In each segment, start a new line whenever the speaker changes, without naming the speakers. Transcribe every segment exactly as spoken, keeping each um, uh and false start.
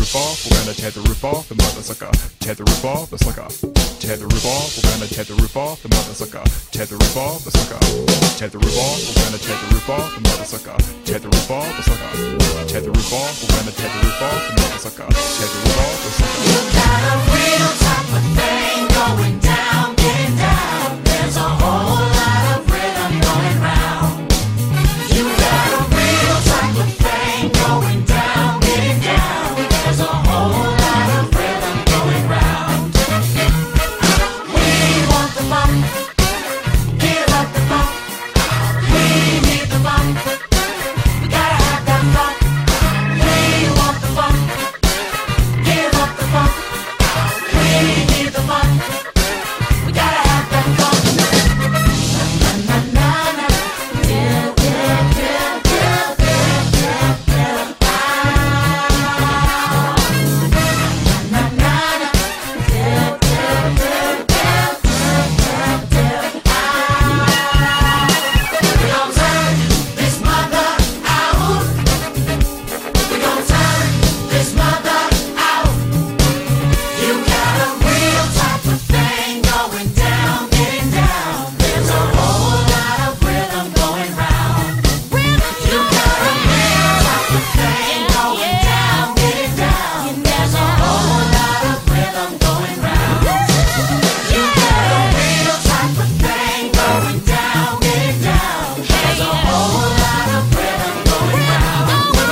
roof off, we're gonna tear the roof off, the mother sucker. Tear the roof off, the sucker. Tear the roof off, we're gonna tear the roof off, the mother sucker. Tear the roof off, the sucker. Tear the roof off, we're gonna tear the roof off, the mother sucker. Tear the roof off, the sucker. Tear the roof off, we're gonna tear the roof off, the mother sucker. Tear the roof off, the sucker.
You got a real type of thing going down, getting down. There's a whole lot of rhythm going round. You got a real type of thing going down, getting down. There's a whole lot of rhythm going round. We want the funk, give up the funk. We need the funk, we gotta have that funk. We want the funk, give up the funk. We need the funk, we gotta have that funk. Na na na na, yeah yeah yeah yeah yeah yeah yeah. Na na na na, yeah yeah yeah yeah yeah yeah yeah. We gon' turn this mother out. We gon' turn this mother out. You got a real type of thing going down, getting down. There's a whole lot of rhythm going round. You got a real type of thing going down, getting down. There's a whole lot of rhythm going round. You got a real type of thing going down, getting down. There's a whole lot of rhythm going round.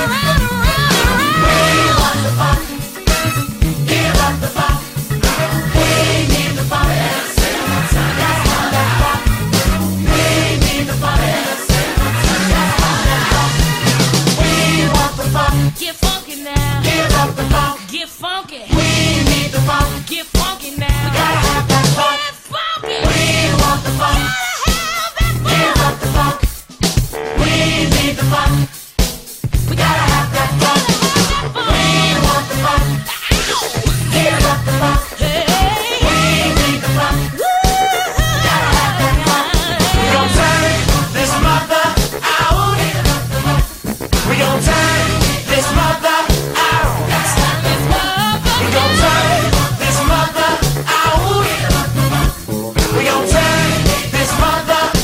We want the funk, give up the funk. We need the funk. That's how that funk. We need the funk. That's how that funk. We want the funk,
Get funky now.
give up the funk.
Get funky.
We need the funk,
Get funky now.
gotta have that funk.
Get funky.
We want the funk, give up the funk. We need the funk, we gotta have that funk. We want the funk, give up the funk. We need the funk, gotta have that funk. We gon' turn this mother out. We gon' turn this mother out. We gon' turn this mother out. We gon' turn this mother out.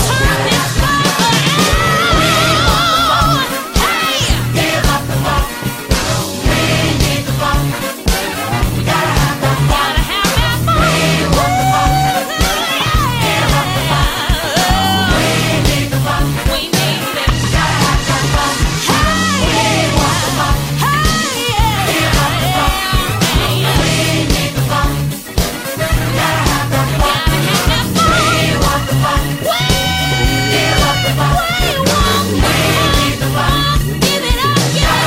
Give up the funk. We need the funk. We gotta have that funk. We want the funk. Give up the funk. We need the funk.
We need it.
Gotta have that funk. We want the funk. Give up the funk. We need the funk. Gotta have that funk. We want the funk. Give up the funk. We need the funk.
Give it up, yeah.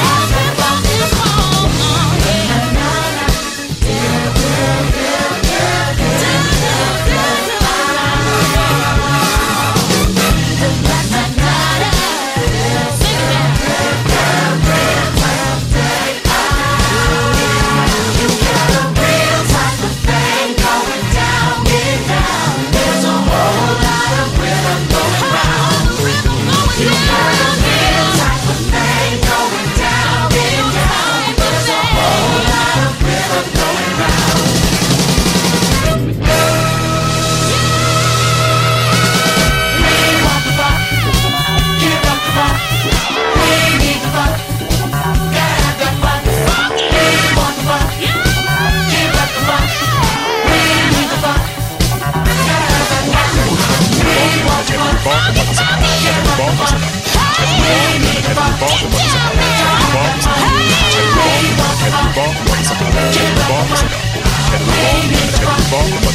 Real type of thing going down, getting down. There's a whole lot of rhythm going round. You got a real type of thing going down, getting down. There's a whole lot of rhythm going round. We want the funk, give up the funk. We need the funk, gotta have that funk. We want the funk, give up the funk. We need the funk, gotta have that funk. We want the funk, give up the funk. We need the funk, gotta have that funk. We want the funk, give up the funk. We need the funk,